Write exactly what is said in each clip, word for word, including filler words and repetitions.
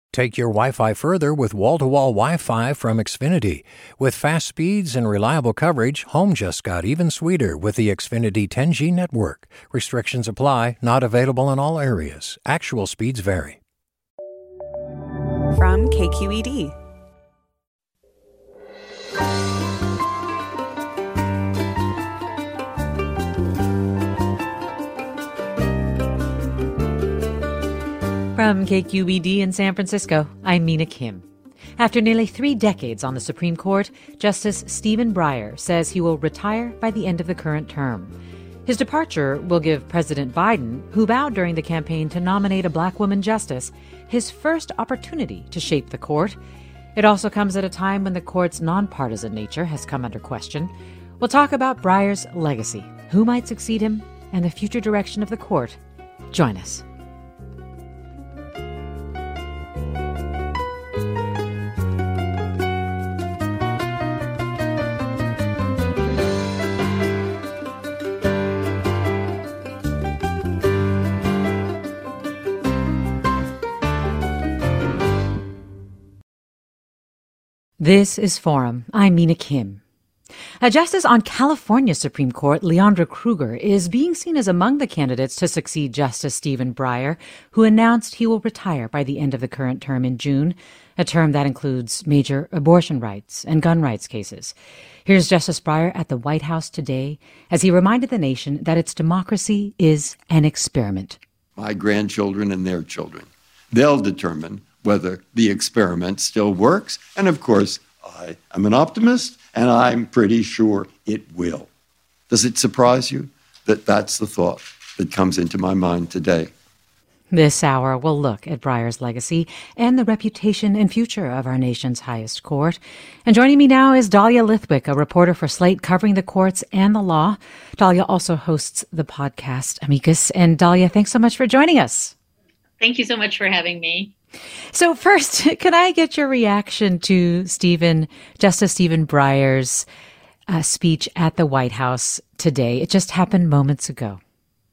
Take your Wi-Fi further with wall-to-wall Wi-Fi from Xfinity. With fast speeds and reliable coverage, home just got even sweeter with the Xfinity ten G network. Restrictions apply, not available in all areas. Actual speeds vary. From K Q E D. From K Q E D in San Francisco, I'm Mina Kim. After nearly three decades on the Supreme Court, Justice Stephen Breyer says he will retire by the end of the current term. His departure will give President Biden, who vowed during the campaign to nominate a black woman justice, his first opportunity to shape the court. It also comes at a time when the court's nonpartisan nature has come under question. We'll talk about Breyer's legacy, who might succeed him, and the future direction of the court. Join us. This is Forum. I'm Mina Kim. A justice on California Supreme Court, Leondra Kruger, is being seen as among the candidates to succeed Justice Stephen Breyer, who announced he will retire by the end of the current term in June, a term that includes major abortion rights and gun rights cases. Here's Justice Breyer at the White House today as he reminded the nation that its democracy is an experiment. My grandchildren and their children, they'll determine whether the experiment still works. And of course, I am an optimist, and I'm pretty sure it will. Does it surprise you that that's the thought that comes into my mind today? This hour, we'll look at Breyer's legacy and the reputation and future of our nation's highest court. And joining me now is Dahlia Lithwick, a reporter for Slate covering the courts and the law. Dahlia also hosts the podcast Amicus. And Dahlia, thanks so much for joining us. Thank you so much for having me. So first, can I get your reaction to Stephen, Justice Stephen Breyer's uh, speech at the White House today? It just happened moments ago.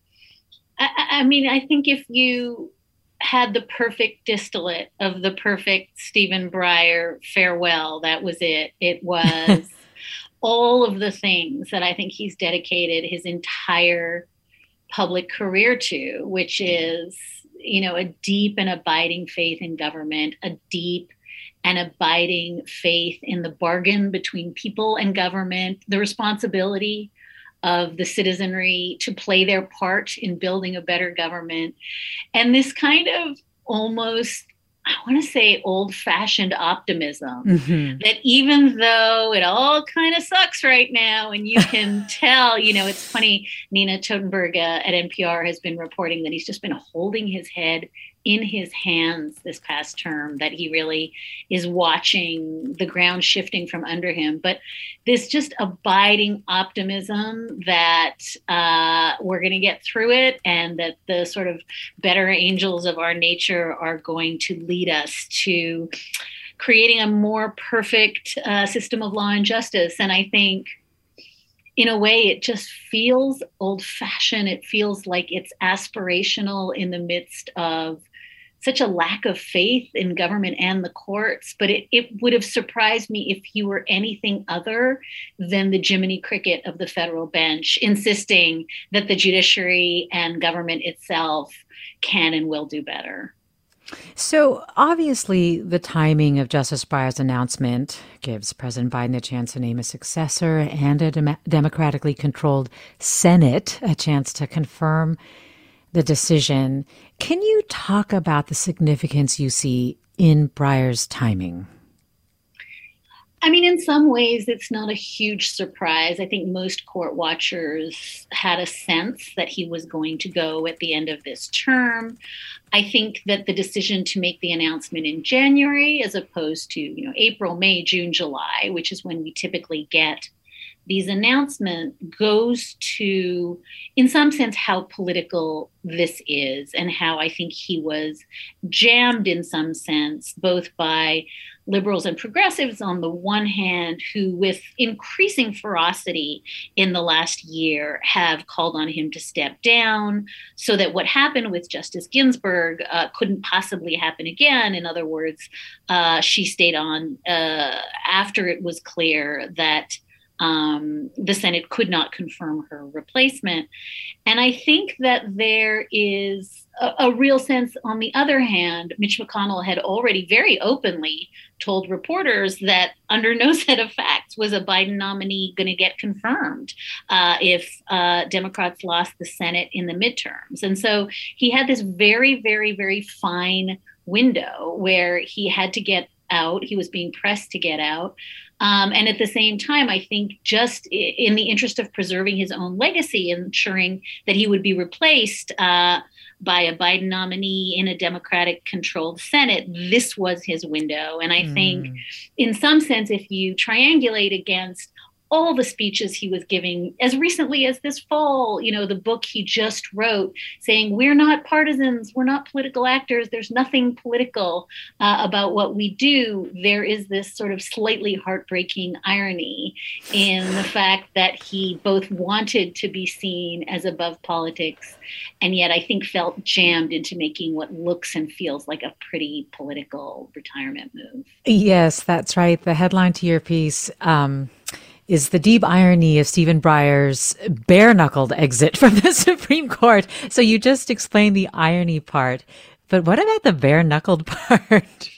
I, I mean, I think if you had the perfect distillate of the perfect Stephen Breyer farewell, that was it. It was all of the things that I think he's dedicated his entire public career to, which is, you know, a deep and abiding faith in government, a deep and abiding faith in the bargain between people and government, the responsibility of the citizenry to play their part in building a better government, and this kind of almost, I want to say, old-fashioned optimism mm-hmm. that even though it all kind of sucks right now, and you can tell, you know, it's funny, Nina Totenberg uh, at N P R has been reporting that he's just been holding his head in his hands this past term, that he really is watching the ground shifting from under him. But this just abiding optimism that uh, we're going to get through it, and that the sort of better angels of our nature are going to lead us to creating a more perfect uh, system of law and justice. And I think, in a way, it just feels old-fashioned. It feels like it's aspirational in the midst of such a lack of faith in government and the courts. But it, it would have surprised me if he were anything other than the Jiminy Cricket of the federal bench, insisting that the judiciary and government itself can and will do better. So obviously, the timing of Justice Breyer's announcement gives President Biden a chance to name a successor and a dem- democratically controlled Senate a chance to confirm the decision. Can you talk about the significance you see in Breyer's timing? I mean, in some ways, it's not a huge surprise. I think most court watchers had a sense that he was going to go at the end of this term. I think that the decision to make the announcement in January, as opposed to, you know, April, May, June, July, which is when we typically get these announcements goes to, in some sense, how political this is and how I think he was jammed in some sense, both by liberals and progressives on the one hand, who with increasing ferocity in the last year have called on him to step down so that what happened with Justice Ginsburg uh, couldn't possibly happen again. In other words, uh, she stayed on uh, after it was clear that Um, the Senate could not confirm her replacement. And I think that there is a, a real sense, on the other hand, Mitch McConnell had already very openly told reporters that under no set of facts was a Biden nominee going to get confirmed uh, if uh, Democrats lost the Senate in the midterms. And so he had this very, very, very fine window where he had to get out. He was being pressed to get out. Um, and at the same time, I think just in the interest of preserving his own legacy, ensuring that he would be replaced uh, by a Biden nominee in a Democratic-controlled Senate, this was his window. And I mm. think in some sense, if you triangulate against all the speeches he was giving as recently as this fall, you know, the book he just wrote saying, we're not partisans, we're not political actors, there's nothing political uh, about what we do. There is this sort of slightly heartbreaking irony in the fact that he both wanted to be seen as above politics and yet I think felt jammed into making what looks and feels like a pretty political retirement move. Yes, that's right. The headline to your piece, um, is the deep irony of Stephen Breyer's bare-knuckled exit from the Supreme Court. So you just explained the irony part, but what about the bare-knuckled part?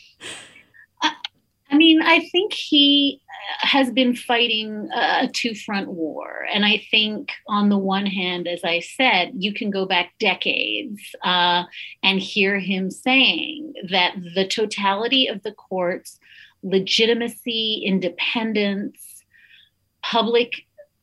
I mean, I think he has been fighting a two-front war. And I think on the one hand, as I said, you can go back decades uh, and hear him saying that the totality of the court's legitimacy, independence, public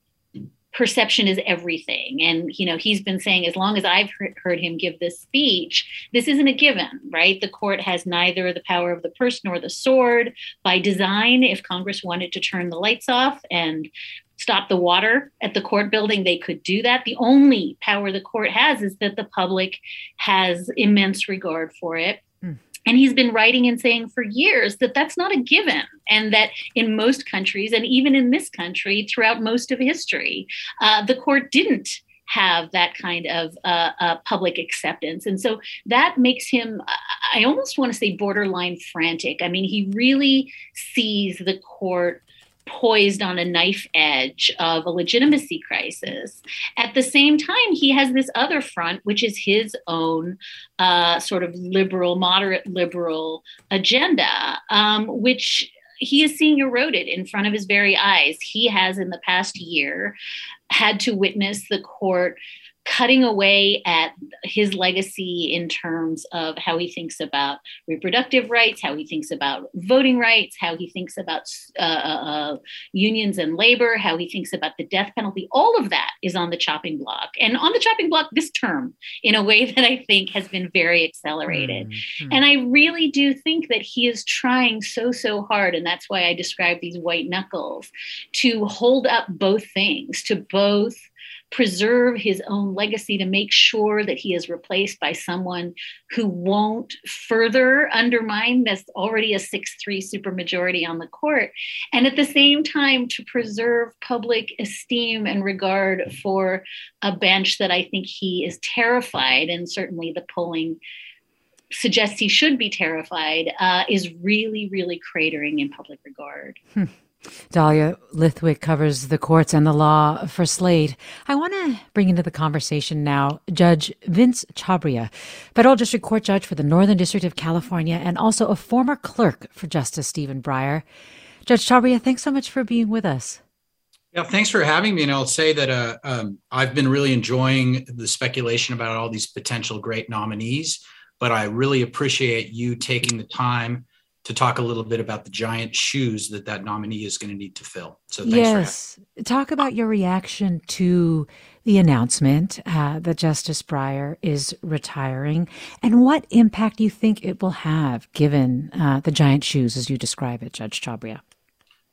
perception is everything. And, you know, he's been saying, as long as I've heard him give this speech, this isn't a given, right? The court has neither the power of the purse nor the sword. By design, if Congress wanted to turn the lights off and stop the water at the court building, they could do that. The only power the court has is that the public has immense regard for it. Mm. And he's been writing and saying for years that that's not a given, and that in most countries, and even in this country throughout most of history, uh, the court didn't have that kind of uh, uh, public acceptance. And so that makes him, I almost want to say, borderline frantic. I mean, he really sees the court poised on a knife edge of a legitimacy crisis. At the same time, he has this other front, which is his own uh, sort of liberal, moderate liberal agenda, um, which he is seeing eroded in front of his very eyes. He has, in the past year, had to witness the court cutting away at his legacy in terms of how he thinks about reproductive rights, how he thinks about voting rights, how he thinks about uh, uh, unions and labor, how he thinks about the death penalty. All of that is on the chopping block, and on the chopping block this term in a way that I think has been very accelerated. Mm-hmm. And I really do think that he is trying so, so hard, and that's why I describe these white knuckles, to hold up both things, to both preserve his own legacy, to make sure that he is replaced by someone who won't further undermine this already a six three supermajority on the court, and at the same time to preserve public esteem and regard for a bench that I think he is terrified, and certainly the polling suggests he should be terrified, uh, is really, really cratering in public regard. Hmm. Dahlia Lithwick covers the courts and the law for Slate. I want to bring into the conversation now Judge Vince Chhabria, federal district court judge for the Northern District of California and also a former clerk for Justice Stephen Breyer. Judge Chhabria, thanks so much for being with us. Yeah, thanks for having me. And I'll say that uh, um, I've been really enjoying the speculation about all these potential great nominees, but I really appreciate you taking the time to talk a little bit about the giant shoes that that nominee is going to need to fill. So thanks yes. for having me. Talk about your reaction to the announcement uh, that Justice Breyer is retiring and what impact you think it will have given uh, the giant shoes, as you describe it, Judge Chhabria.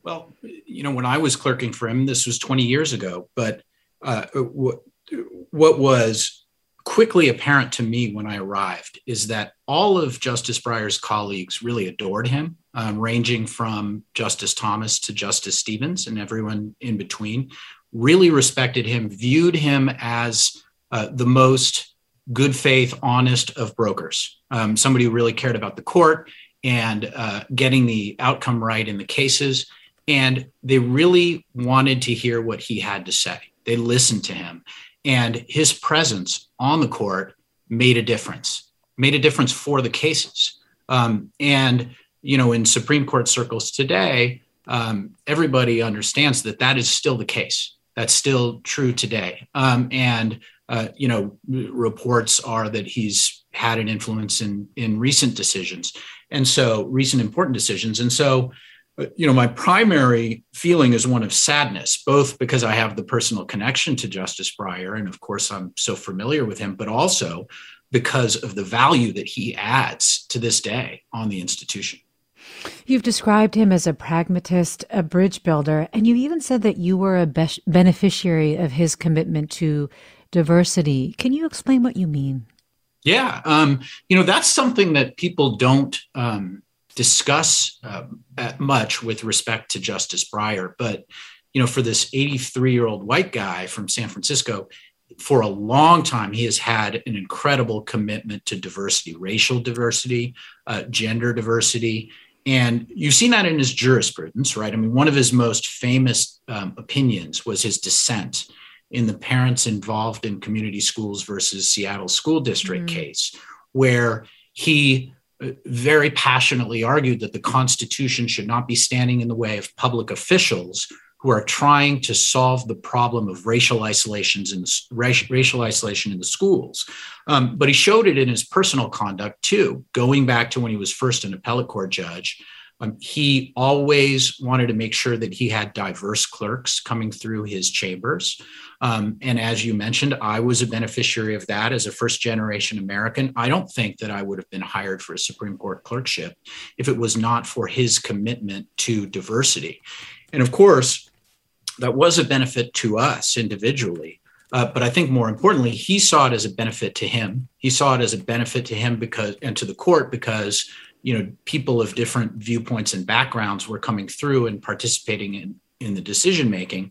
Well, you know, when I was clerking for him, this was twenty years ago, but uh, what, what was quickly apparent to me when I arrived is that all of Justice Breyer's colleagues really adored him, um, ranging from Justice Thomas to Justice Stevens and everyone in between, really respected him, viewed him as uh, the most good faith, honest of brokers, um, somebody who really cared about the court and uh, getting the outcome right in the cases. And they really wanted to hear what he had to say. They listened to him. And his presence on the court made a difference, made a difference for the cases. Um, and, you know, in Supreme Court circles today, um, everybody understands that that is still the case. That's still true today. Um, and, uh, you know, reports are that he's had an influence in, in recent decisions. And so recent important decisions. And so, you know, my primary feeling is one of sadness, both because I have the personal connection to Justice Breyer, and of course I'm so familiar with him, but also because of the value that he adds to this day on the institution. You've described him as a pragmatist, a bridge builder, and you even said that you were a be- beneficiary of his commitment to diversity. Can you explain what you mean? Yeah, um, you know, that's something that people don't um, discuss uh, much with respect to Justice Breyer. But, you know, for this eighty-three-year-old white guy from San Francisco, for a long time, he has had an incredible commitment to diversity, racial diversity, uh, gender diversity. And you've seen that in his jurisprudence, right? I mean, one of his most famous um, opinions was his dissent in the Parents Involved in Community Schools versus Seattle School District mm-hmm. case, where he very passionately argued that the Constitution should not be standing in the way of public officials who are trying to solve the problem of racial isolations in the, racial isolation in the schools. Um, but he showed it in his personal conduct too. Going back to when he was first an appellate court judge, um, he always wanted to make sure that he had diverse clerks coming through his chambers. Um, and as you mentioned, I was a beneficiary of that as a first generation American. I don't think that I would have been hired for a Supreme Court clerkship if it was not for his commitment to diversity. And of course, that was a benefit to us individually. Uh, but I think more importantly, he saw it as a benefit to him. He saw it as a benefit to him because, and to the court because, you know, people of different viewpoints and backgrounds were coming through and participating in, in the decision-making.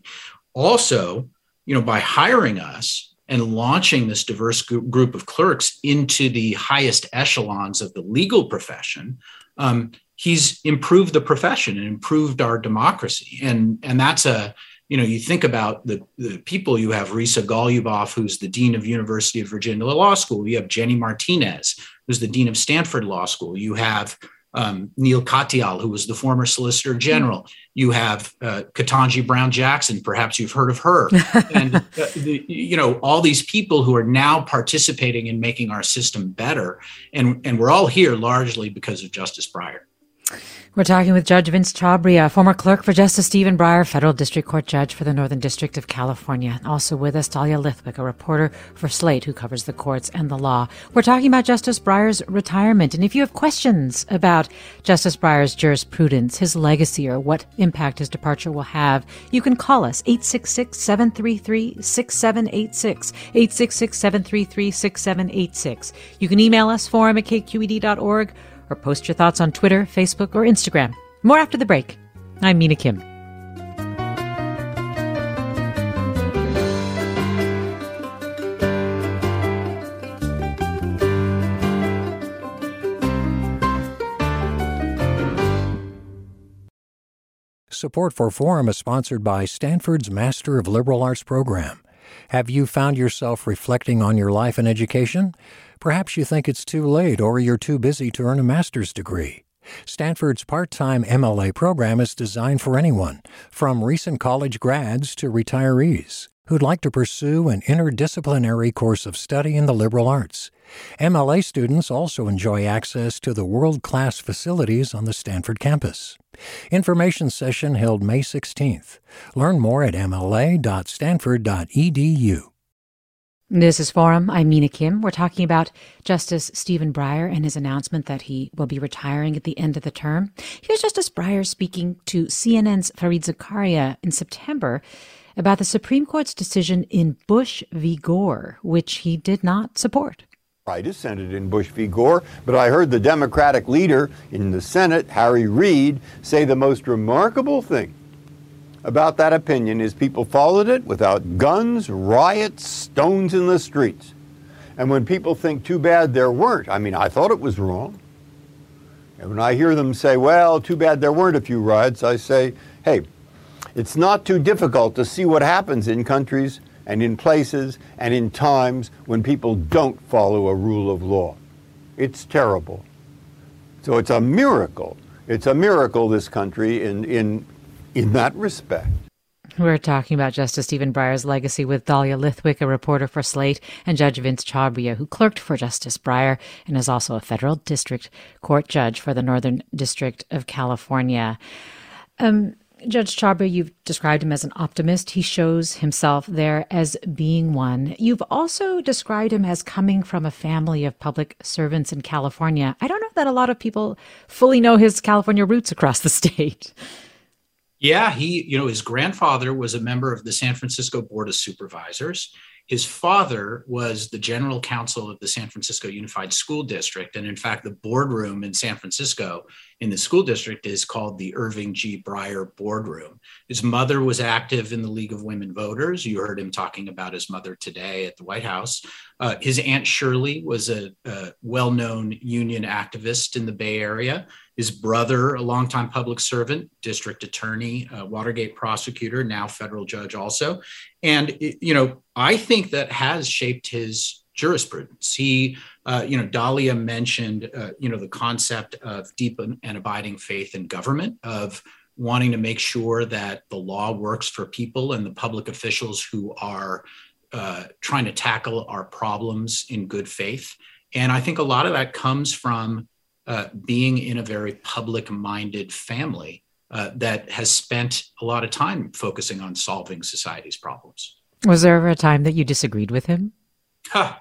Also, you know, by hiring us and launching this diverse group of clerks into the highest echelons of the legal profession, um, he's improved the profession and improved our democracy. And, and that's a, you know, you think about the, the people you have, Risa Goluboff, who's the dean of University of Virginia Law School. You have Jenny Martinez, who's the dean of Stanford Law School. You have um, Neil Katyal, who was the former Solicitor General. You have uh, Ketanji Brown Jackson. Perhaps you've heard of her. And, uh, the, you know, all these people who are now participating in making our system better. And, and we're all here largely because of Justice Breyer. We're talking with Judge Vince Chhabria, former clerk for Justice Stephen Breyer, federal district court judge for the Northern District of California. Also with us, Dahlia Lithwick, a reporter for Slate who covers the courts and the law. We're talking about Justice Breyer's retirement. And if you have questions about Justice Breyer's jurisprudence, his legacy, or what impact his departure will have, you can call us eight six six, seven three three, six seven eight six, eight six six, seven three three, six seven eight six. You can email us, forum at k q e d dot org, or post your thoughts on Twitter, Facebook, or Instagram. More after the break. I'm Mina Kim. Support for Forum is sponsored by Stanford's Master of Liberal Arts program. Have you found yourself reflecting on your life and education? Perhaps you think it's too late or you're too busy to earn a master's degree. Stanford's part-time M L A program is designed for anyone, from recent college grads to retirees, who'd like to pursue an interdisciplinary course of study in the liberal arts. M L A students also enjoy access to the world-class facilities on the Stanford campus. Information session held May sixteenth. Learn more at m l a dot stanford dot e d u. This is Forum. I'm Mina Kim. We're talking about Justice Stephen Breyer and his announcement that he will be retiring at the end of the term. Here's Justice Breyer speaking to C N N's Fareed Zakaria in September about the Supreme Court's decision in Bush v. Gore, which he did not support. I dissented in Bush v. Gore, but I heard the Democratic leader in the Senate, Harry Reid, say the most remarkable thing about that opinion is people followed it without guns, riots, stones in the streets. And when people think too bad there weren't, I mean, I thought it was wrong. And when I hear them say, well, too bad there weren't a few riots, I say, hey, it's not too difficult to see what happens in countries and in places and in times when people don't follow a rule of law. It's terrible. So it's a miracle. It's a miracle, this country, in in in that respect. We're talking about Justice Stephen Breyer's legacy with Dahlia Lithwick, a reporter for Slate, and Judge Vince Chhabria, who clerked for Justice Breyer and is also a federal district court judge for the Northern District of California. Um, Judge Chhabria, you've described him as an optimist. He shows himself there as being one. You've also described him as coming from a family of public servants in California. I don't know that a lot of people fully know his California roots across the state. Yeah, he, you know, his grandfather was a member of the San Francisco Board of Supervisors. His father was the general counsel of the San Francisco Unified School District. And in fact, the boardroom in San Francisco in the school district is called the Irving G. Breyer Boardroom. His mother was active in the League of Women Voters. You heard him talking about his mother today at the White House. Uh, his Aunt Shirley was a, a well-known union activist in the Bay Area. His brother, a longtime public servant, district attorney, uh, Watergate prosecutor, now federal judge also. And, it, you know, I think that has shaped his jurisprudence. He, uh, you know, Dahlia mentioned, uh, you know, the concept of deep and abiding faith in government, of wanting to make sure that the law works for people and the public officials who are uh, trying to tackle our problems in good faith. And I think a lot of that comes from Uh, being in a very public-minded family uh, that has spent a lot of time focusing on solving society's problems. Was there ever a time that you disagreed with him? Huh.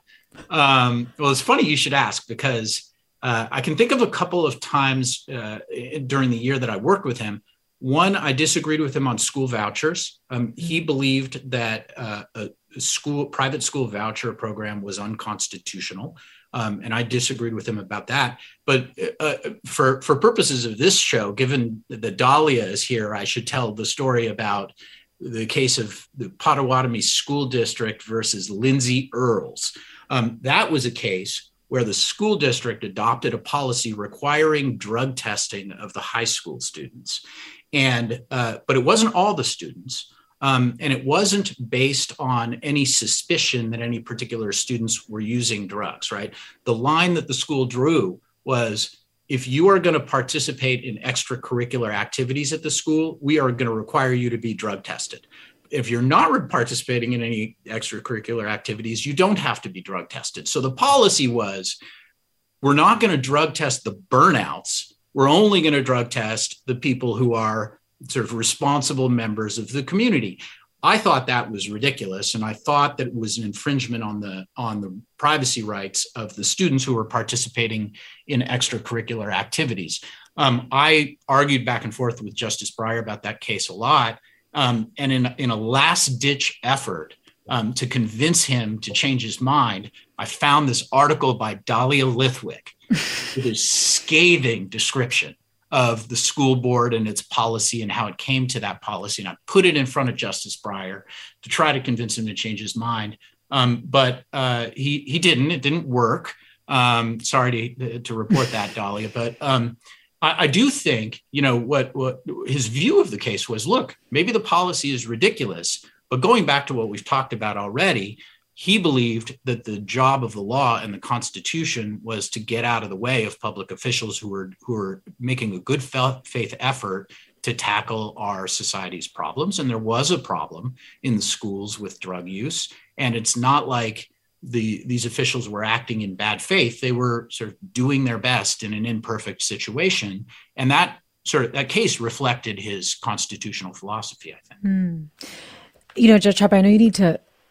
Um, well, it's funny you should ask, because uh, I can think of a couple of times uh, during the year that I worked with him. One, I disagreed with him on school vouchers. Um, he believed that uh, a school, private school voucher program was unconstitutional. Um, and I disagreed with him about that. But uh, for, for purposes of this show, given that Dahlia is here, I should tell the story about the case of the Potawatomi School District versus Lindsay Earls. Um, that was a case where the school district adopted a policy requiring drug testing of the high school students. And uh, but it wasn't all the students. Um, and it wasn't based on any suspicion that any particular students were using drugs, right? The line that the school drew was, if you are going to participate in extracurricular activities at the school, we are going to require you to be drug tested. If you're not participating in any extracurricular activities, you don't have to be drug tested. So the policy was, we're not going to drug test the burnouts. We're only going to drug test the people who are sort of responsible members of the community. I thought that was ridiculous, and I thought that it was an infringement on the on the privacy rights of the students who were participating in extracurricular activities. Um, I argued back and forth with Justice Breyer about that case a lot, um, and in in a last-ditch effort um, to convince him to change his mind, I found this article by Dahlia Lithwick with a scathing description of the school board and its policy and how it came to that policy. And I put it in front of Justice Breyer to try to convince him to change his mind. Um, but uh, he he didn't. It didn't work. Um, sorry to, to report that, Dahlia. But um, I, I do think, you know, what, what his view of the case was, look, maybe the policy is ridiculous. But going back to what we've talked about already, he believed that the job of the law and the Constitution was to get out of the way of public officials who were who were making a good faith effort to tackle our society's problems. And there was a problem in the schools with drug use. And it's not like the these officials were acting in bad faith. They were sort of doing their best in an imperfect situation. And that sort of that case reflected his constitutional philosophy, I think. Mm. You know, Judge Chhabria, I know you need to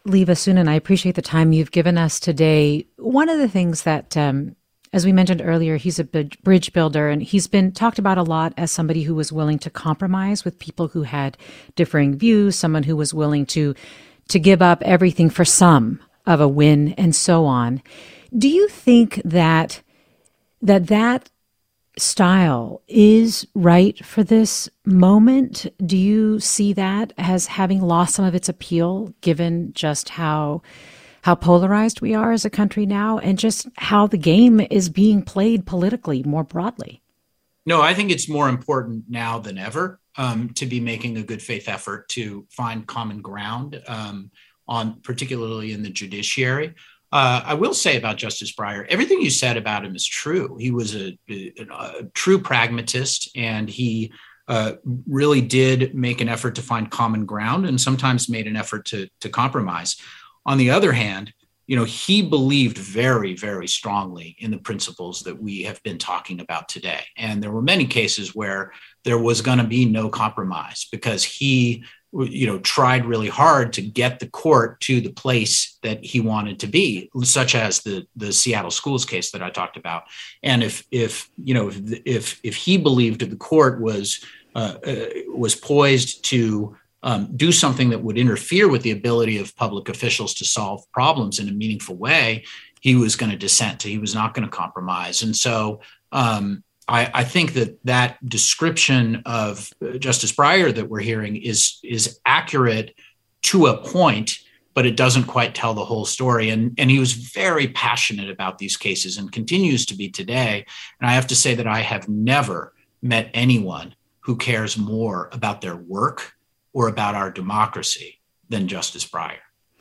leave us soon, and I appreciate the time you've given us today. One of the things that, um, as we mentioned earlier, he's a bridge builder, and he's been talked about a lot as somebody who was willing to compromise with people who had differing views, someone who was willing to to give up everything for some of a win, and so on. Do you think that that that style is right for this moment? Do you see that as having lost some of its appeal, given just how how polarized we are as a country now, and just how the game is being played politically more broadly? No, I think it's more important now than ever um, to be making a good faith effort to find common ground um, on, particularly in the judiciary. Uh, I will say about Justice Breyer, everything you said about him is true. He was a, a, a true pragmatist, and he uh, really did make an effort to find common ground, and sometimes made an effort to, to compromise. On the other hand, you know, he believed very, very strongly in the principles that we have been talking about today. And there were many cases where there was going to be no compromise, because he you know, tried really hard to get the court to the place that he wanted to be, such as the the Seattle schools case that I talked about. And if if you know if if, if he believed that the court was uh, uh, was poised to um, do something that would interfere with the ability of public officials to solve problems in a meaningful way, he was going to dissent. He was not going to compromise. And so. Um, I, I think that that description of Justice Breyer that we're hearing is is accurate to a point, but it doesn't quite tell the whole story. And, and he was very passionate about these cases and continues to be today. And I have to say that I have never met anyone who cares more about their work or about our democracy than Justice Breyer.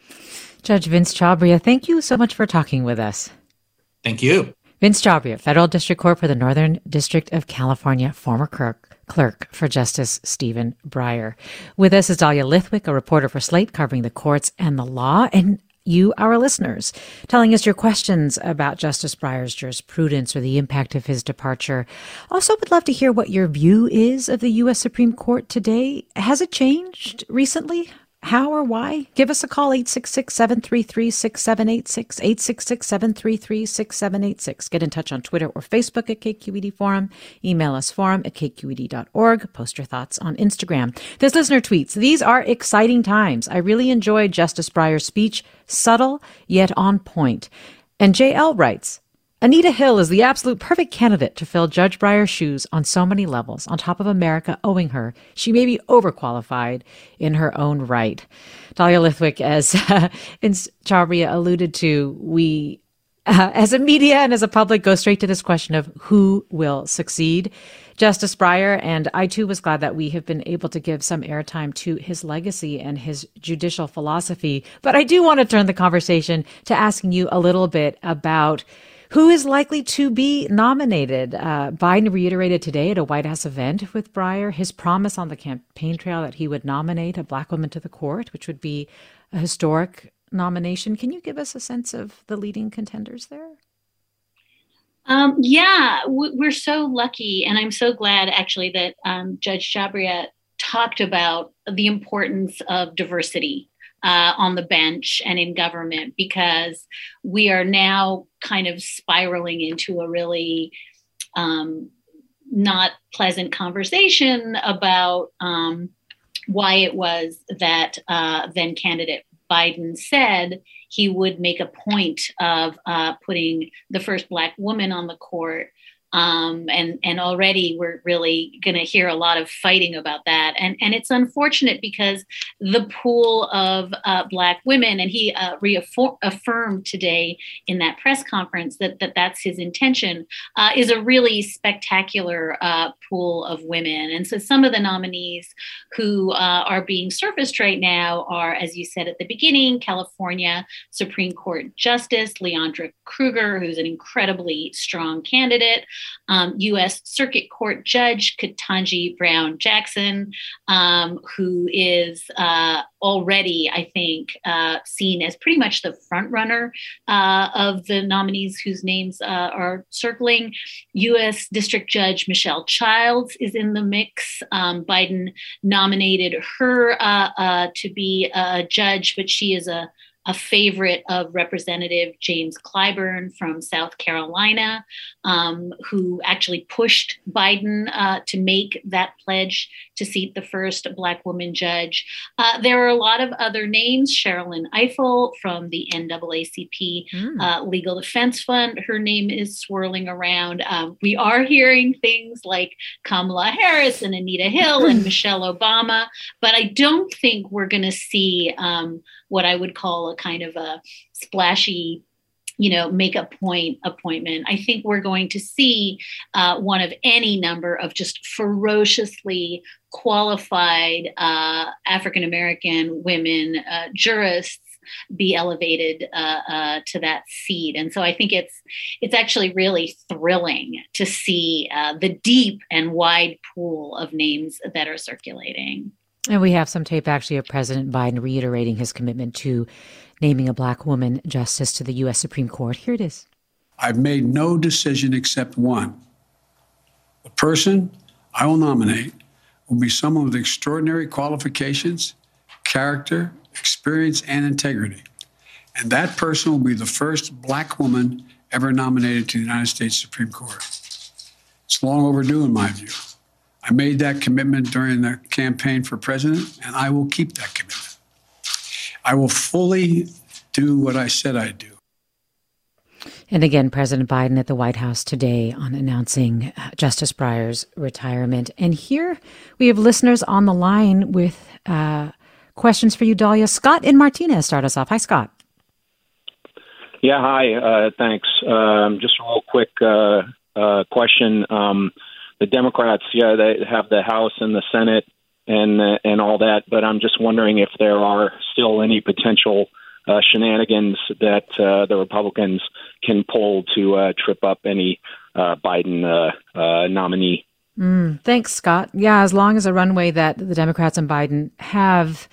Judge Vince Chhabria, thank you so much for talking with us. Thank you. Vince Chhabria, Federal District Court for the Northern District of California, former clerk, clerk for Justice Stephen Breyer. With us is Dahlia Lithwick, a reporter for Slate covering the courts and the law, and you, our listeners, telling us your questions about Justice Breyer's jurisprudence or the impact of his departure. Also would love to hear what your view is of the U S Supreme Court today. Has it changed recently? How or why? Give us a call, eight six six, seven three three, six seven eight six, eight six six, seven three three, six seven eight six. Get in touch on Twitter or Facebook at K Q E D Forum. Email us forum at K Q E D dot org. Post your thoughts on Instagram. There's listener tweets. These are exciting times. I really enjoyed Justice Breyer's speech, subtle yet on point. And J L writes, Anita Hill is the absolute perfect candidate to fill Judge Breyer's shoes on so many levels. On top of America owing her, she may be overqualified in her own right. Dahlia Lithwick, as uh, Chhabria alluded to, we, uh, as a media and as a public, go straight to this question of who will succeed Justice Breyer. And I, too, was glad that we have been able to give some airtime to his legacy and his judicial philosophy. But I do want to turn the conversation to asking you a little bit about who is likely to be nominated. Uh, Biden reiterated today at a White House event with Breyer his promise on the campaign trail that he would nominate a Black woman to the court, which would be a historic nomination. Can you give us a sense of the leading contenders there? Um, yeah, we're so lucky. And I'm so glad, actually, that um, Judge Chhabria talked about the importance of diversity Uh, on the bench and in government, because we are now kind of spiraling into a really um, not pleasant conversation about um, why it was that uh, then candidate Biden said he would make a point of uh, putting the first Black woman on the court. Um, and, and already we're really going to hear a lot of fighting about that. And, and it's unfortunate because the pool of uh, Black women, and he uh, reaffirmed today in that press conference that, that that's his intention, uh, is a really spectacular uh, pool of women. And so some of the nominees who uh, are being surfaced right now are, as you said at the beginning, California Supreme Court Justice Leondra Kruger, who's an incredibly strong candidate. Um, U S Circuit Court Judge Ketanji Brown Jackson, um, who is uh, already, I think, uh, seen as pretty much the front runner uh, of the nominees whose names uh, are circling. U S District Judge Michelle Childs is in the mix. Um, Biden nominated her uh, uh, to be a judge, but she is a a favorite of Representative James Clyburn from South Carolina, um, who actually pushed Biden uh, to make that pledge to seat the first Black woman judge. Uh, there are a lot of other names. Sherrilyn Ifill from the N double A C P mm. uh, Legal Defense Fund. Her name is swirling around. Um, we are hearing things like Kamala Harris and Anita Hill and Michelle Obama, but I don't think we're going to see um, what I would call a kind of a splashy, you know, make a point appointment. I think we're going to see uh, one of any number of just ferociously qualified uh, African-American women uh, jurists be elevated uh, uh, to that seat. And so I think it's it's actually really thrilling to see uh, the deep and wide pool of names that are circulating. And we have some tape actually of President Biden reiterating his commitment to naming a Black woman justice to the U S Supreme Court. Here it is. I've made no decision except one. The person I will nominate will be someone with extraordinary qualifications, character, experience, and integrity. And that person will be the first Black woman ever nominated to the United States Supreme Court. It's long overdue in my view. I made that commitment during the campaign for president, and I will keep that commitment. I will fully do what I said I'd do. And again, President Biden at the White House today on announcing uh, Justice Breyer's retirement. And here we have listeners on the line with uh, questions for you, Dahlia. Scott in Martinez, start us off. Hi, Scott. Yeah, hi. Uh, thanks. Um, just a real quick uh, uh, question. Um, the Democrats, yeah, they have the House and the Senate and uh, and all that, but I'm just wondering if there are still any potential uh, shenanigans that uh, the Republicans can pull to uh, trip up any uh, Biden uh, uh, nominee. Mm, thanks, Scott. Yeah, as long as a runway that the Democrats and Biden have.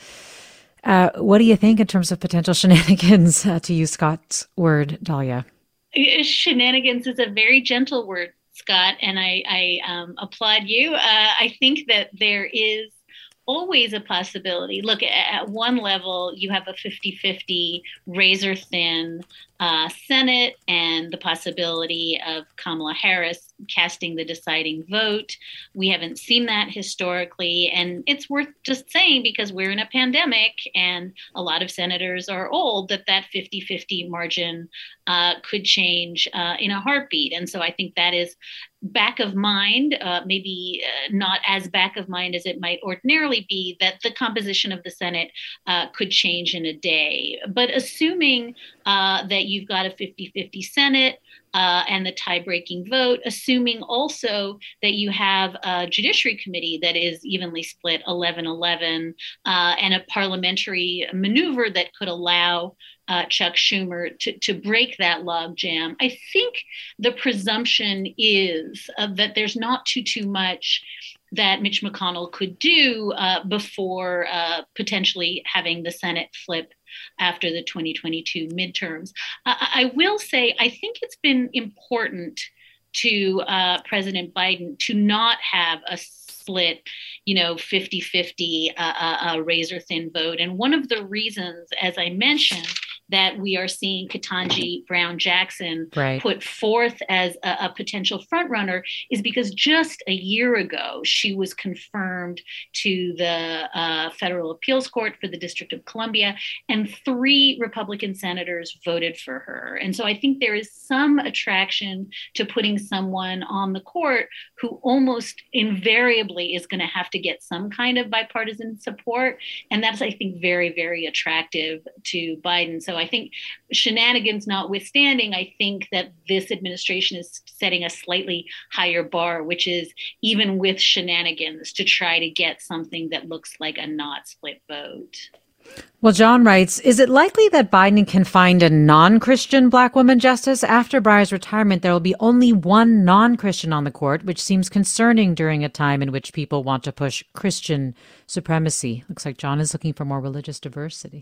Uh, what do you think in terms of potential shenanigans, uh, to use Scott's word, Dahlia? Shenanigans is a very gentle word, Scott, and I, I um, applaud you. Uh, I think that there is always a possibility. Look, at one level, you have a fifty-fifty razor-thin uh, Senate and the possibility of Kamala Harris casting the deciding vote. We haven't seen that historically, and it's worth just saying, because we're in a pandemic and a lot of senators are old, that that fifty-fifty margin uh, could change uh, in a heartbeat. And so I think that is back of mind, uh, maybe uh, not as back of mind as it might ordinarily be, that the composition of the Senate uh, could change in a day. But assuming uh, that you've got a fifty-fifty Senate uh, and the tie-breaking vote, assuming also that you have a Judiciary Committee that is evenly split eleven eleven uh, and a parliamentary maneuver that could allow Uh, Chuck Schumer to, to break that logjam, I think the presumption is uh, that there's not too, too much that Mitch McConnell could do uh, before uh, potentially having the Senate flip after the twenty twenty-two midterms. Uh, I will say, I think it's been important to uh, President Biden to not have a split, you know, fifty-fifty uh, uh, razor-thin vote. And one of the reasons, as I mentioned, that we are seeing Ketanji Brown Jackson right. put forth as a, a potential frontrunner is because just a year ago, she was confirmed to the uh, Federal Appeals Court for the District of Columbia, and three Republican senators voted for her. And so I think there is some attraction to putting someone on the court who almost invariably is going to have to get some kind of bipartisan support. And that's, I think, very, very attractive to Biden. So I think shenanigans notwithstanding, I think that this administration is setting a slightly higher bar, which is even with shenanigans to try to get something that looks like a not split vote. Well, John writes, is it likely that Biden can find a non-Christian Black woman justice? After Breyer's retirement, there will be only one non-Christian on the court, which seems concerning during a time in which people want to push Christian supremacy. Looks like John is looking for more religious diversity.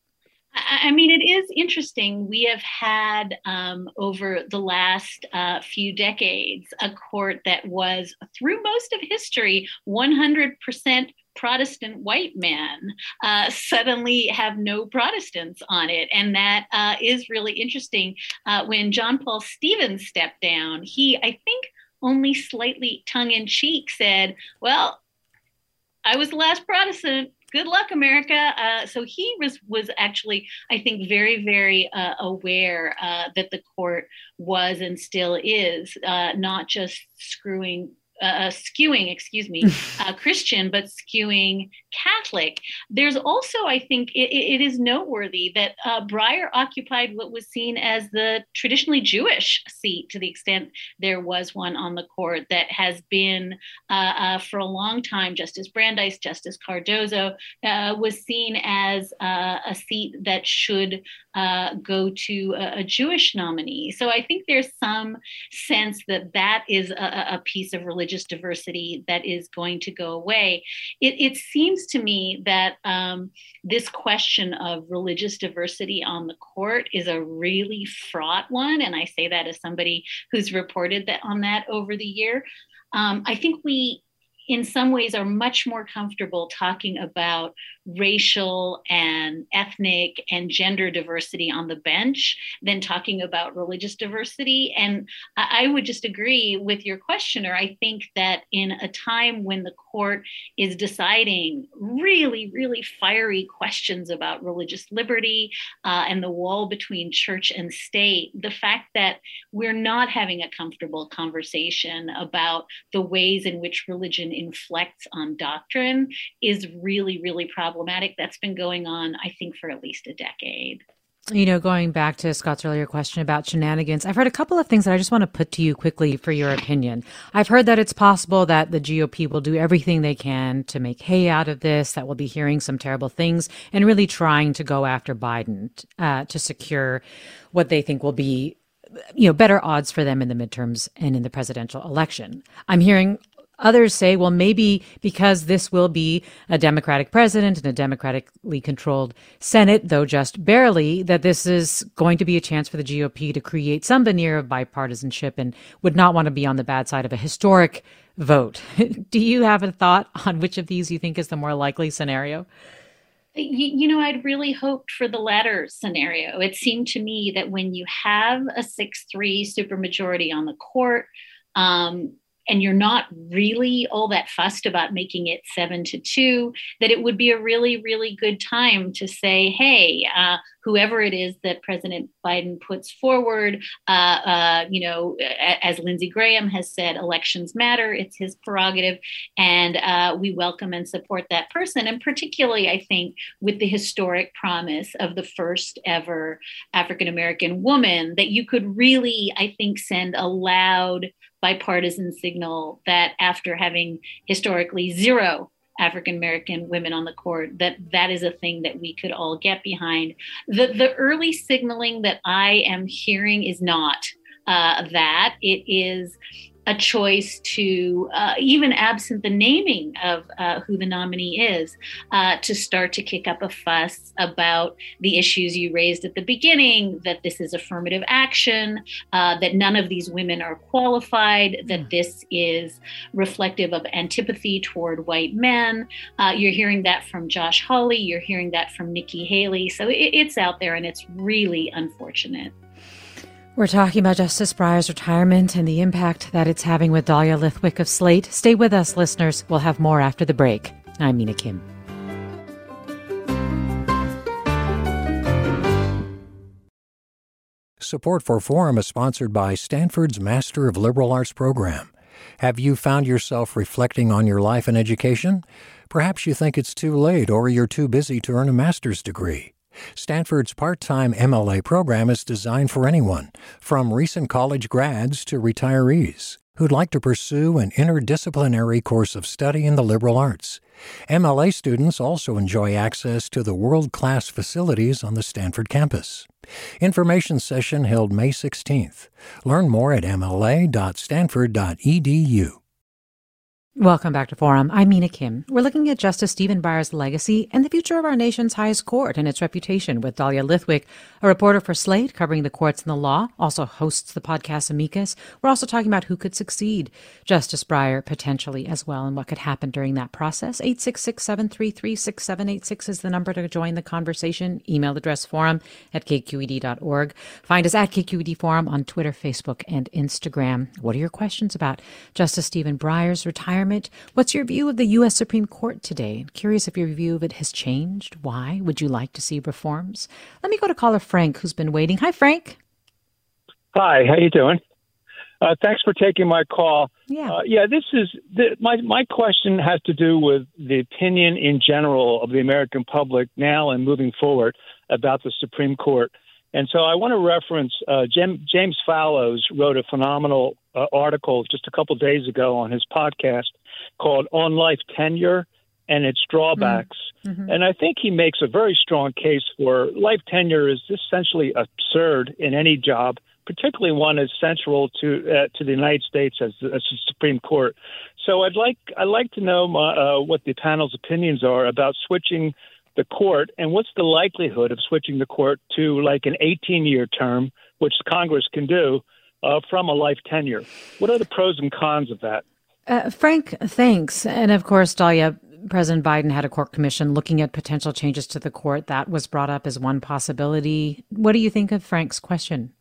I mean, it is interesting. We have had um, over the last uh, few decades a court that was, through most of history, one hundred percent Protestant white men uh, suddenly have no Protestants on it. And that uh, is really interesting. Uh, when John Paul Stevens stepped down, he, I think, only slightly tongue-in-cheek said, well, I was the last Protestant. Good luck, America. Uh, so he was was actually, I think, very, very uh, aware uh, that the court was and still is uh, not just screwing Uh, skewing, excuse me, uh, Christian, but skewing Catholic. There's also, I think, it, it is noteworthy that uh, Breyer occupied what was seen as the traditionally Jewish seat, to the extent there was one on the court, that has been uh, uh, for a long time. Justice Brandeis, Justice Cardozo uh, was seen as uh, a seat that should uh, go to a, a Jewish nominee. So I think there's some sense that that is a, a piece of religious diversity that is going to go away. It, it seems to me that um, this question of religious diversity on the court is a really fraught one. And I say that as somebody who's reported that on that over the year. Um, I think we, in some ways, are much more comfortable talking about racial and ethnic and gender diversity on the bench than talking about religious diversity. And I would just agree with your questioner. I think that in a time when the court is deciding really, really fiery questions about religious liberty uh, and the wall between church and state, the fact that we're not having a comfortable conversation about the ways in which religion inflects on doctrine is really, really problematic. That's been going on, I think, for at least a decade. You know, going back to Scott's earlier question about shenanigans, I've heard a couple of things that I just want to put to you quickly for your opinion. I've heard that it's possible that the G O P will do everything they can to make hay out of this, that we'll be hearing some terrible things and really trying to go after Biden uh, to secure what they think will be, you know, better odds for them in the midterms and in the presidential election. I'm hearing others say, well, maybe because this will be a Democratic president and a democratically controlled Senate, though just barely, that this is going to be a chance for the G O P to create some veneer of bipartisanship and would not want to be on the bad side of a historic vote. Do you have a thought on which of these you think is the more likely scenario? You, you know, I'd really hoped for the latter scenario. It seemed to me that when you have a six three supermajority on the court, um, and you're not really all that fussed about making it seven to two, that it would be a really, really good time to say, hey, uh, whoever it is that President Biden puts forward, uh, uh, you know, as Lindsey Graham has said, elections matter. It's his prerogative. And uh, we welcome and support that person. And particularly, I think, with the historic promise of the first ever African-American woman, that you could really, I think, send a loud bipartisan signal that after having historically zero African-American women on the court, that that is a thing that we could all get behind. The, the early signaling that I am hearing is not uh, that. It is a choice to, uh, even absent the naming of uh, who the nominee is, uh, to start to kick up a fuss about the issues you raised at the beginning, that this is affirmative action, uh, that none of these women are qualified, that this is reflective of antipathy toward white men. Uh, you're hearing that from Josh Hawley. You're hearing that from Nikki Haley. So it, it's out there, and it's really unfortunate. We're talking about Justice Breyer's retirement and the impact that it's having with Dahlia Lithwick of Slate. Stay with us, listeners. We'll have more after the break. I'm Mina Kim. Support for Forum is sponsored by Stanford's Master of Liberal Arts program. Have you found yourself reflecting on your life and education? Perhaps you think it's too late or you're too busy to earn a master's degree. Stanford's part-time M L A program is designed for anyone, from recent college grads to retirees, who'd like to pursue an interdisciplinary course of study in the liberal arts. M L A students also enjoy access to the world-class facilities on the Stanford campus. Information session held May sixteenth. Learn more at m l a dot stanford dot e d u. Welcome back to Forum. I'm Mina Kim. We're looking at Justice Stephen Breyer's legacy and the future of our nation's highest court and its reputation with Dahlia Lithwick, a reporter for Slate covering the courts and the law, also hosts the podcast Amicus. We're also talking about who could succeed Justice Breyer potentially as well and what could happen during that process. eight six six, seven three three, six seven eight six is the number to join the conversation. Email address forum at k q e d dot org. Find us at K Q E D Forum on Twitter, Facebook, and Instagram. What are your questions about Justice Stephen Breyer's retirement? What's your view of the U S Supreme Court today? Curious if your view of it has changed. Why would you like to see reforms? Let me go to caller Frank, who's been waiting. Hi, Frank. Hi, how you doing? Uh, thanks for taking my call. Yeah, uh, yeah. This is the, my my question has to do with the opinion in general of the American public now and moving forward about the Supreme Court. And so I want to reference uh, Jim, James Fallows wrote a phenomenal uh, article just a couple days ago on his podcast called On Life Tenure and Its Drawbacks. Mm-hmm. And I think he makes a very strong case for life tenure is essentially absurd in any job, particularly one as central to uh, to the United States as, as the Supreme Court. So I'd like I'd like to know my, uh, what the panel's opinions are about switching the court, and what's the likelihood of switching the court to like an eighteen-year term, which Congress can do, uh, from a life tenure? What are the pros and cons of that? Uh, Frank, thanks. And of course, Dahlia, President Biden had a court commission looking at potential changes to the court. That was brought up as one possibility. What do you think of Frank's question?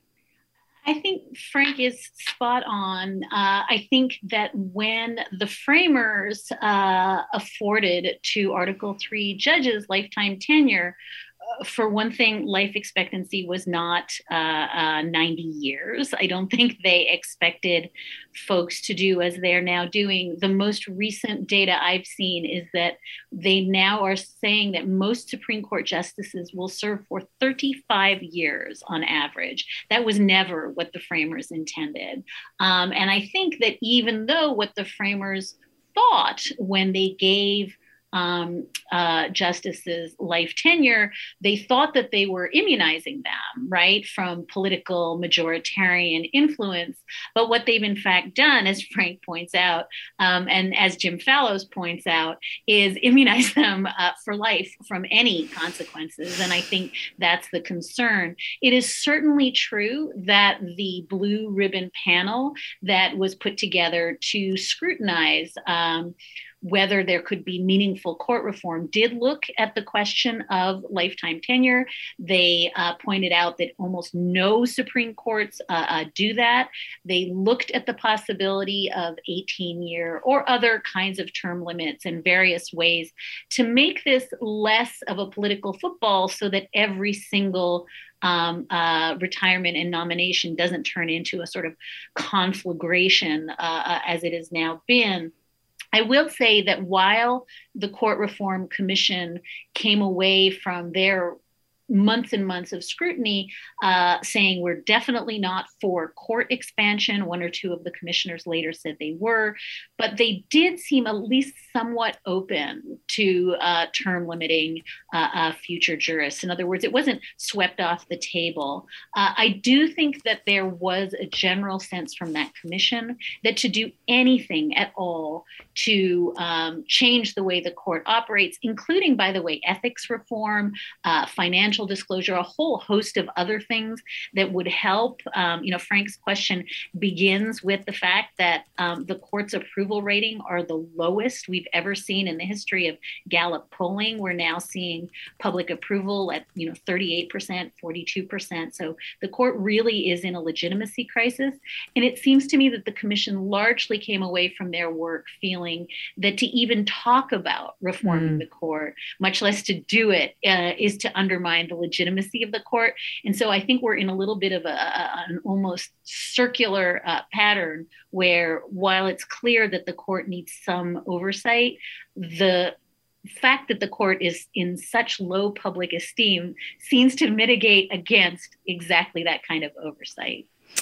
I think Frank is spot on. Uh, I think that when the framers uh, afforded to Article three judges lifetime tenure, uh, for one thing, life expectancy was not uh, uh, ninety years. I don't think they expected folks to do as they're now doing. The most recent data I've seen is that they now are saying that most Supreme Court justices will serve for thirty-five years on average. That was never what the framers intended. Um, and I think that even though what the framers thought when they gave Um, uh, justices life tenure, they thought that they were immunizing them, right, from political majoritarian influence. But what they've in fact done, as Frank points out, um, and as Jim Fallows points out, is immunize them uh, for life from any consequences. And I think that's the concern. It is certainly true that the blue ribbon panel that was put together to scrutinize um, whether there could be meaningful court reform did look at the question of lifetime tenure. They uh, pointed out that almost no Supreme Courts uh, uh, do that. They looked at the possibility of eighteen-year or other kinds of term limits in various ways to make this less of a political football so that every single Um, uh, retirement and nomination doesn't turn into a sort of conflagration uh, uh, as it has now been. I will say that while the Court Reform Commission came away from their months and months of scrutiny, uh, saying we're definitely not for court expansion. One or two of the commissioners later said they were, but they did seem at least somewhat open to uh, term limiting uh, uh, future jurists. In other words, it wasn't swept off the table. Uh, I do think that there was a general sense from that commission that to do anything at all to um, change the way the court operates, including, by the way, ethics reform, uh, financial disclosure, a whole host of other things that would help. Um, you know, Frank's question begins with the fact that um, the court's approval rating are the lowest we've ever seen in the history of Gallup polling. We're now seeing public approval at, you know, thirty-eight percent, forty-two percent. So the court really is in a legitimacy crisis. And it seems to me that the commission largely came away from their work feeling that to even talk about reforming mm. the court, much less to do it, uh, is to undermine the legitimacy of the court. And so I think we're in a little bit of a, a, an almost circular uh, pattern where while it's clear that the court needs some oversight, the fact that the court is in such low public esteem seems to mitigate against exactly that kind of oversight.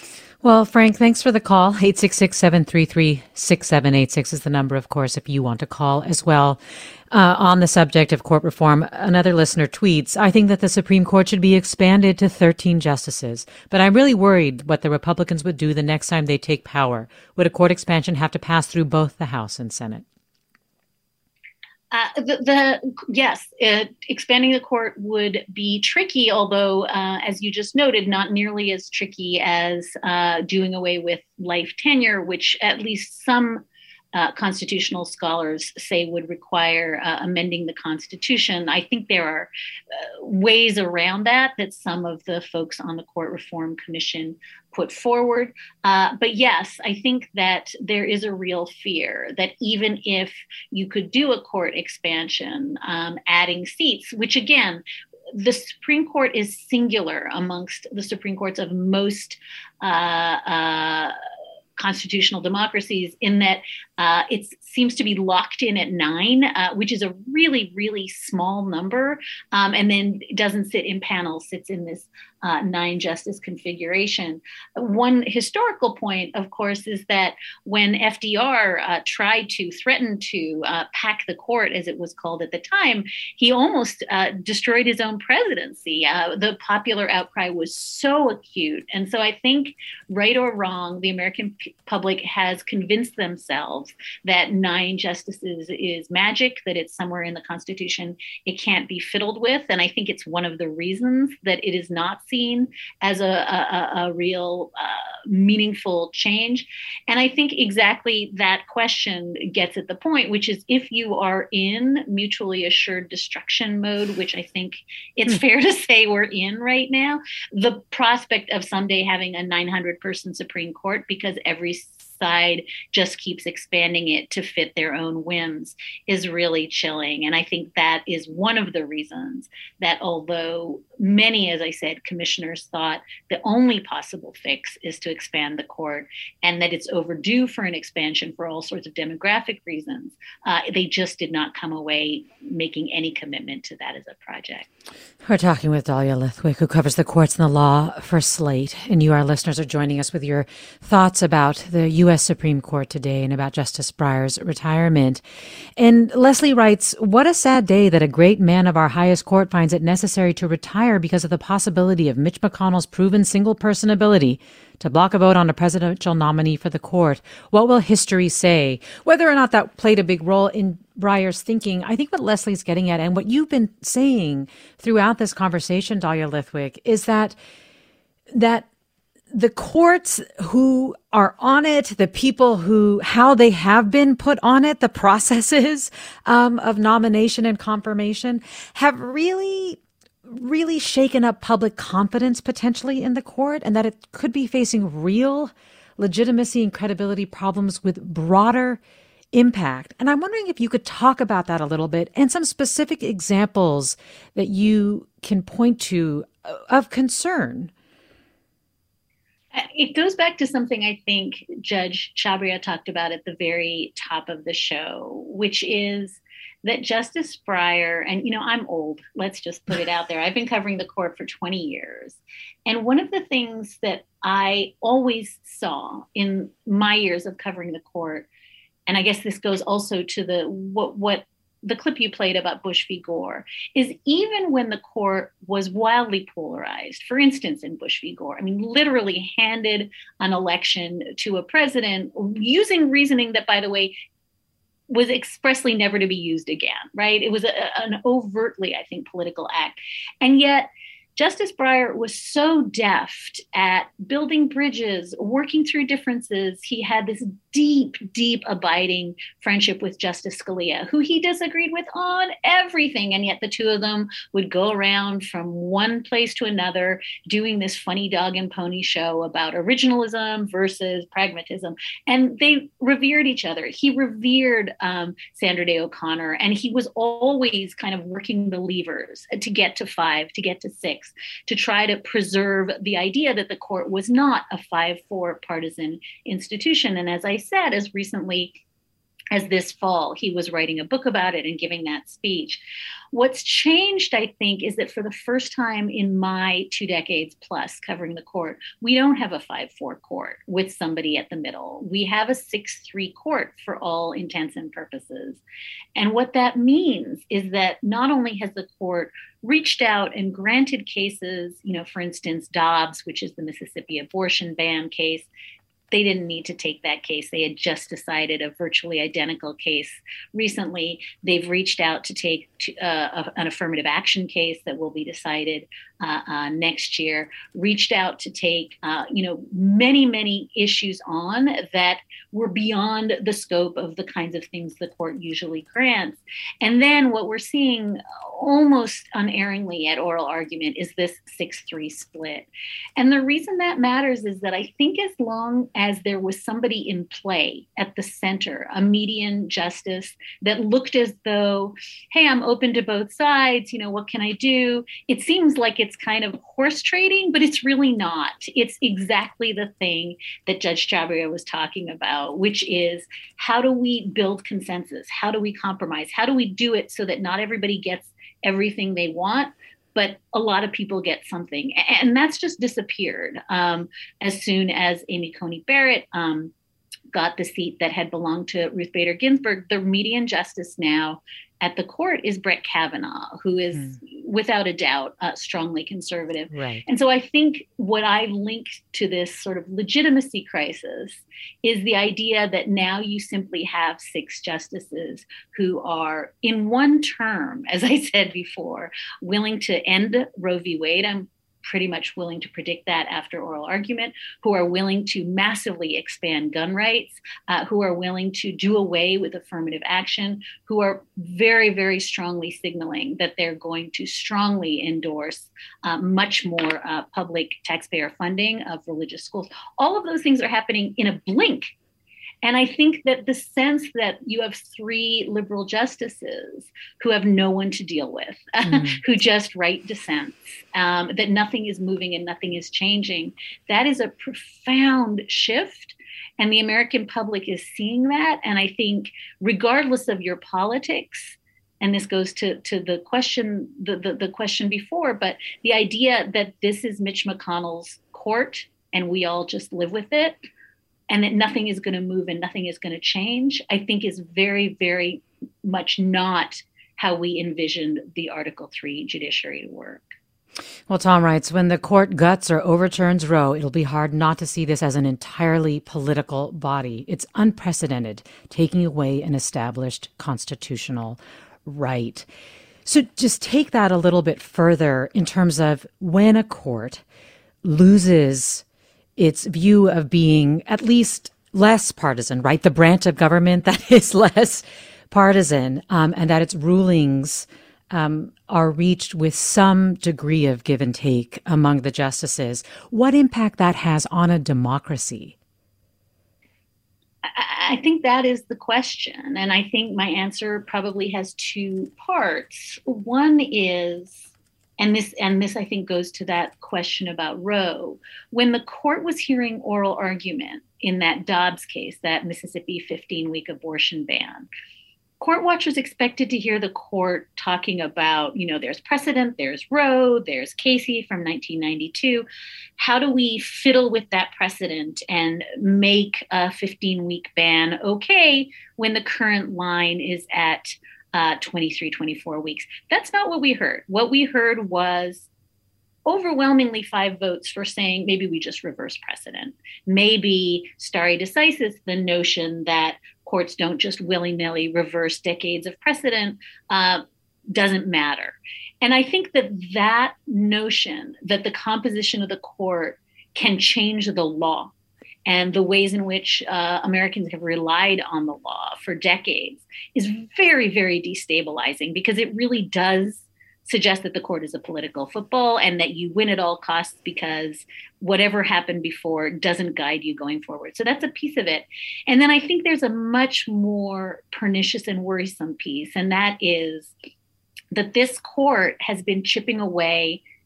Well, Frank, thanks for the call. eight six six, seven three three, six seven eight six is the number, of course, if you want to call as well. Uh, on the subject of court reform, another listener tweets, I think that the Supreme Court should be expanded to thirteen justices, but I'm really worried what the Republicans would do the next time they take power. Would a court expansion have to pass through both the House and Senate? Uh, the, the yes, uh, expanding the court would be tricky, although, uh, as you just noted, not nearly as tricky as uh, doing away with life tenure, which at least some uh, constitutional scholars say would require uh, amending the Constitution. I think there are uh, ways around that that some of the folks on the Court Reform Commission put forward. Uh, but yes, I think that there is a real fear that even if you could do a court expansion, um, adding seats, which again, the Supreme Court is singular amongst the Supreme Courts of most uh, uh, constitutional democracies in that uh, it seems to be locked in at nine, uh, which is a really, really small number, um, and then doesn't sit in panels, sits in this uh, nine justice configuration. One historical point, of course, is that when F D R uh, tried to threaten to uh, pack the court, as it was called at the time, he almost uh, destroyed his own presidency. Uh, the popular outcry was so acute. And so I think, right or wrong, the American p- public has convinced themselves that nine justices is magic, that it's somewhere in the Constitution it can't be fiddled with. And I think it's one of the reasons that it is not seen as a, a, a real uh, meaningful change. And I think exactly that question gets at the point, which is if you are in mutually assured destruction mode, which I think it's fair to say we're in right now, the prospect of someday having a nine hundred person Supreme Court because every side just keeps expanding it to fit their own whims is really chilling. And I think that is one of the reasons that although many, as I said, commissioners thought the only possible fix is to expand the court and that it's overdue for an expansion for all sorts of demographic reasons, uh, they just did not come away making any commitment to that as a project. We're talking with Dahlia Lithwick, who covers the courts and the law for Slate. And you, our listeners, are joining us with your thoughts about the U S Supreme Court today and about Justice Breyer's retirement. And Leslie writes, what a sad day that a great man of our highest court finds it necessary to retire because of the possibility of Mitch McConnell's proven single-person ability to block a vote on a presidential nominee for the court. What will history say? Whether or not that played a big role in Breyer's thinking, I think what Leslie's getting at and what you've been saying throughout this conversation, Dahlia Lithwick, is that that the courts who are on it, the people who, how they have been put on it, the processes um, of nomination and confirmation have really really shaken up public confidence potentially in the court, and that it could be facing real legitimacy and credibility problems with broader impact. And I'm wondering if you could talk about that a little bit and some specific examples that you can point to of concern. It goes back to something I think Judge Chhabria talked about at the very top of the show, which is that Justice Breyer, and, you know, I'm old, let's just put it out there. I've been covering the court for twenty years. And one of the things that I always saw in my years of covering the court, and I guess this goes also to the what what the clip you played about Bush v. Gore, is even when the court was wildly polarized, for instance, in Bush v. Gore, I mean, literally handed an election to a president using reasoning that, by the way, was expressly never to be used again, right? It was a, an overtly, I think, political act. And yet Justice Breyer was so deft at building bridges, working through differences. He had this deep, deep, abiding friendship with Justice Scalia, who he disagreed with on everything. And yet the two of them would go around from one place to another, doing this funny dog and pony show about originalism versus pragmatism. And they revered each other. He revered um, Sandra Day O'Connor, and he was always kind of working the levers to get to five, to get to six, to try to preserve the idea that the court was not a five four partisan institution. And as I said, as recently as this fall. He was writing a book about it and giving that speech. What's changed, I think, is that for the first time in my two decades plus covering the court, we don't have a five four court with somebody at the middle. We have a six three court for all intents and purposes. And what that means is that not only has the court reached out and granted cases, you know, for instance, Dobbs, which is the Mississippi abortion ban case, they didn't need to take that case. They had just decided a virtually identical case recently. They've reached out to take uh, an affirmative action case that will be decided uh, uh, next year, reached out to take, uh, you know, many, many issues on that were beyond the scope of the kinds of things the court usually grants. And then what we're seeing almost unerringly at oral argument is this six three split. And the reason that matters is that I think as long as there was somebody in play at the center, a median justice that looked as though, hey, I'm open to both sides, you know, what can I do? It seems like it's kind of horse trading, but it's really not. It's exactly the thing that Judge Chhabria was talking about, which is how do we build consensus? How do we compromise? How do we do it so that not everybody gets everything they want, but a lot of people get something? And that's just disappeared um, as soon as Amy Coney Barrett um, got the seat that had belonged to Ruth Bader Ginsburg. The median justice now at the court is Brett Kavanaugh, who is mm. without a doubt uh, strongly conservative. Right. And so I think what I link to this sort of legitimacy crisis is the idea that now you simply have six justices who are in one term, as I said before, willing to end Roe v. Wade. I'm pretty much willing to predict that after oral argument, who are willing to massively expand gun rights, uh, who are willing to do away with affirmative action, who are very, very strongly signaling that they're going to strongly endorse uh, much more uh, public taxpayer funding of religious schools. All of those things are happening in a blink. And I think that the sense that you have three liberal justices who have no one to deal with, mm. who just write dissents, um, that nothing is moving and nothing is changing, that is a profound shift. And the American public is seeing that. And I think regardless of your politics, and this goes to, to the question, the, the, the question before, but the idea that this is Mitch McConnell's court and we all just live with it, and that nothing is going to move and nothing is going to change, I think is very, very much not how we envisioned the Article three judiciary to work. Well, Tom writes, when the court guts or overturns Roe, it'll be hard not to see this as an entirely political body. It's unprecedented, taking away an established constitutional right. So just take that a little bit further in terms of when a court loses its view of being at least less partisan, right? The branch of government that is less partisan, um, and that its rulings um, are reached with some degree of give and take among the justices. What impact that has on a democracy? I think that is the question. And I think my answer probably has two parts. One is, And this, and this, I think, goes to that question about Roe. When the court was hearing oral argument in that Dobbs case, that Mississippi fifteen-week abortion ban, court watchers expected to hear the court talking about, you know, there's precedent, there's Roe, there's Casey from nineteen ninety-two. How do we fiddle with that precedent and make a fifteen-week ban okay when the current line is at Uh, twenty-three, twenty-four weeks? That's not what we heard. What we heard was overwhelmingly five votes for saying maybe we just reverse precedent. Maybe stare decisis, the notion that courts don't just willy-nilly reverse decades of precedent, uh, doesn't matter. And I think that that notion that the composition of the court can change the law and the ways in which uh, Americans have relied on the law for decades is very, very destabilizing, because it really does suggest that the court is a political football and that you win at all costs because whatever happened before doesn't guide you going forward. So that's a piece of it. And then I think there's a much more pernicious and worrisome piece, and that is that this court has been chipping away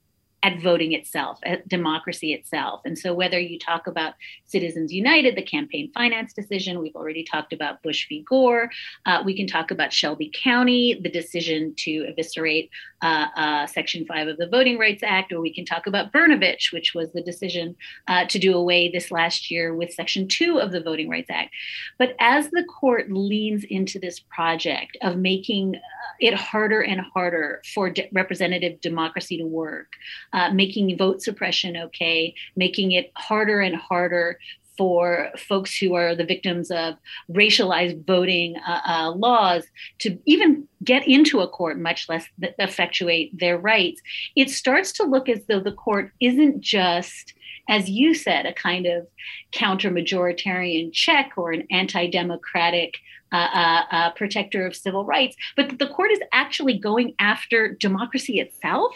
at voting itself, at democracy itself. And so whether you talk about Citizens United, the campaign finance decision, we've already talked about Bush v. Gore. Uh, we can talk about Shelby County, the decision to eviscerate uh, uh, Section five of the Voting Rights Act, or we can talk about Brnovich, which was the decision uh, to do away this last year with Section two of the Voting Rights Act. But as the court leans into this project of making it harder and harder for de- representative democracy to work, uh, making vote suppression okay, making it harder and harder for folks who are the victims of racialized voting uh, uh, laws to even get into a court, much less th- effectuate their rights, it starts to look as though the court isn't just, as you said, a kind of counter-majoritarian check or an anti-democratic uh, uh, uh, protector of civil rights, but that the court is actually going after democracy itself.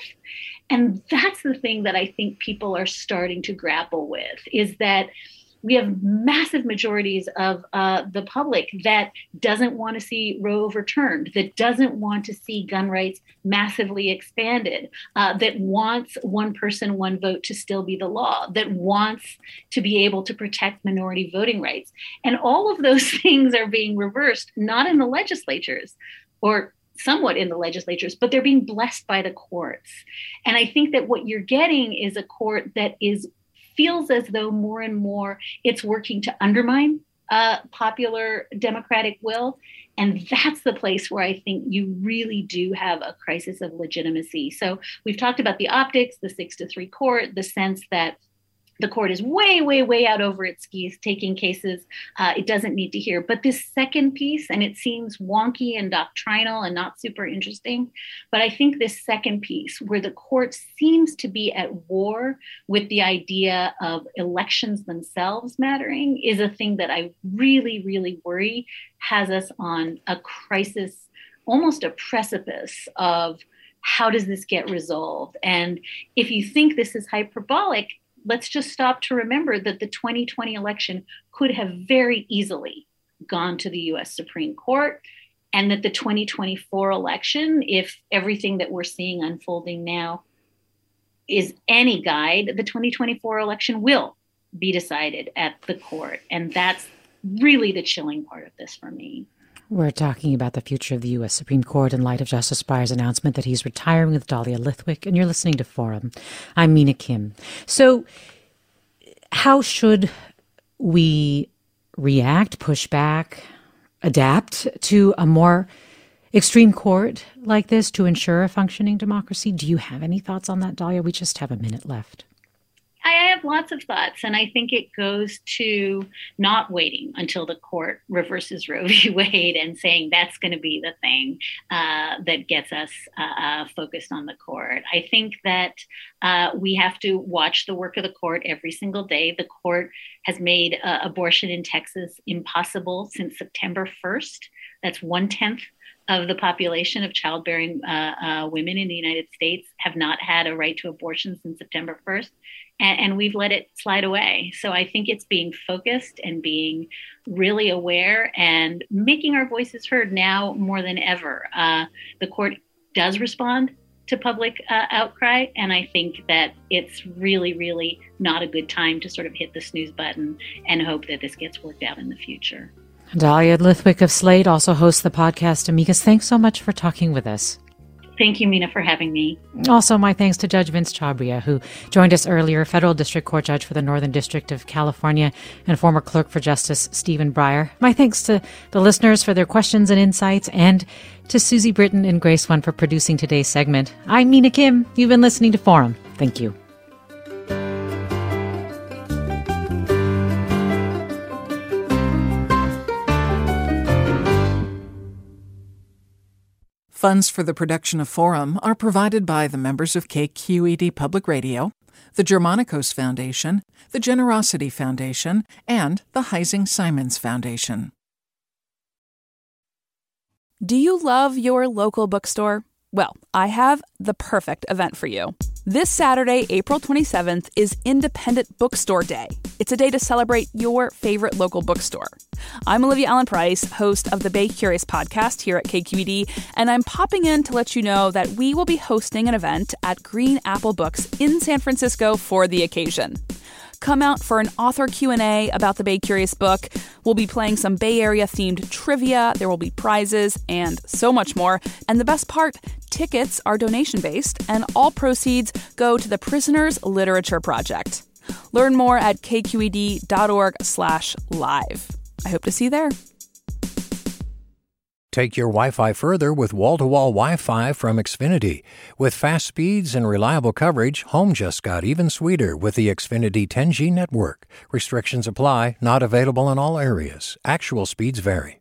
And that's the thing that I think people are starting to grapple with, is that we have massive majorities of uh, the public that doesn't want to see Roe overturned, that doesn't want to see gun rights massively expanded, uh, that wants one person, one vote to still be the law, that wants to be able to protect minority voting rights. And all of those things are being reversed, not in the legislatures or somewhat in the legislatures, but they're being blessed by the courts. And I think that what you're getting is a court that is feels as though more and more it's working to undermine uh, popular democratic will. And that's the place where I think you really do have a crisis of legitimacy. So we've talked about the optics, the six to three court, the sense that the court is way, way, way out over its skis, taking cases uh, it doesn't need to hear. But this second piece, and it seems wonky and doctrinal and not super interesting, but I think this second piece, where the court seems to be at war with the idea of elections themselves mattering, is a thing that I really, really worry has us on a crisis, almost a precipice of how does this get resolved? And if you think this is hyperbolic, let's just stop to remember that the twenty twenty election could have very easily gone to the U S Supreme Court, and that the twenty twenty-four election, if everything that we're seeing unfolding now is any guide, the twenty twenty-four election will be decided at the court. And that's really the chilling part of this for me. We're talking about the future of the U S Supreme Court in light of Justice Breyer's announcement that he's retiring with Dahlia Lithwick, and you're listening to Forum. I'm Mina Kim. So how should we react, push back, adapt to a more extreme court like this to ensure a functioning democracy? Do you have any thoughts on that, Dahlia? We just have a minute left. I have lots of thoughts, and I think it goes to not waiting until the court reverses Roe v. Wade and saying that's going to be the thing uh, that gets us uh, focused on the court. I think that uh, we have to watch the work of the court every single day. The court has made uh, abortion in Texas impossible since September first. That's one-tenth of the population of childbearing uh, uh, women in the United States have not had a right to abortion since September first. And, and we've let it slide away. So I think it's being focused and being really aware and making our voices heard now more than ever. Uh, the court does respond to public uh, outcry. And I think that it's really, really not a good time to sort of hit the snooze button and hope that this gets worked out in the future. Dahlia Lithwick of Slate also hosts the podcast Amicus. Thanks so much for talking with us. Thank you, Mina, for having me. Also, my thanks to Judge Vince Chabria, who joined us earlier, federal district court judge for the Northern District of California and former clerk for Justice Stephen Breyer. My thanks to the listeners for their questions and insights, and to Susie Britton and Grace One for producing today's segment. I'm Mina Kim. You've been listening to Forum. Thank you. Funds for the production of Forum are provided by the members of K Q E D Public Radio, the Germanicos Foundation, the Generosity Foundation, and the Heising Simons Foundation. Do you love your local bookstore? Well, I have the perfect event for you. This Saturday, April twenty-seventh, is Independent Bookstore Day. It's a day to celebrate your favorite local bookstore. I'm Olivia Allen Price, host of the Bay Curious podcast here at K Q E D, and I'm popping in to let you know that we will be hosting an event at Green Apple Books in San Francisco for the occasion. Come out for an author Q and A about the Bay Curious book. We'll be playing some Bay Area-themed trivia, there will be prizes, and so much more. And the best part, tickets are donation-based, and all proceeds go to the Prisoners Literature Project. Learn more at kqed.org slash live. I hope to see you there. Take your Wi-Fi further with wall-to-wall Wi-Fi from Xfinity. With fast speeds and reliable coverage, home just got even sweeter with the Xfinity ten G network. Restrictions apply, not available in all areas. Actual speeds vary.